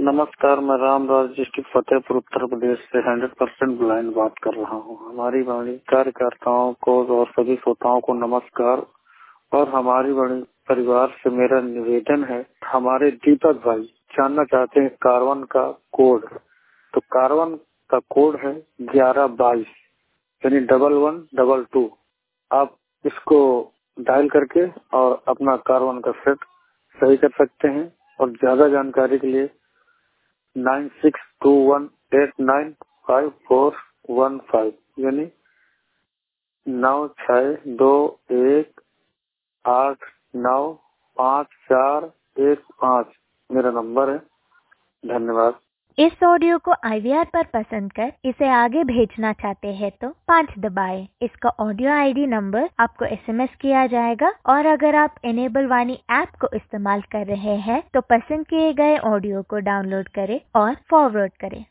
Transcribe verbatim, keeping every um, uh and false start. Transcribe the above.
नमस्कार, मैं रामराज डिस्ट्रिक्ट फतेहपुर उत्तर प्रदेश से हंड्रेड परसेंट ब्लाइंड बात कर रहा हूँ। हमारी बड़ी कार्यकर्ताओं को और सभी श्रोताओं को नमस्कार। और हमारी बड़ी परिवार से मेरा निवेदन है, हमारे दीपक भाई जानना चाहते हैं कार्बन का कोड। तो कार्बन का कोड है ग्यारह बाईस यानी डबल वन डबल टू। आप इसको डायल करके और अपना कार्बन का सेट सही कर सकते हैं। और ज्यादा जानकारी के लिए nine six two one eight nine five four one five यानी नौ छः दो एक आठ नौ पाँच चार एक पाँच मेरा नंबर है। धन्यवाद। इस ऑडियो को आई वी आर पर पसंद कर इसे आगे भेजना चाहते हैं तो पाँच दबाएं। इसका ऑडियो आई डी नंबर आपको एस एम एस किया जाएगा। और अगर आप इनेबल वाणी ऐप को इस्तेमाल कर रहे हैं तो पसंद किए गए ऑडियो को डाउनलोड करें और फॉरवर्ड करें।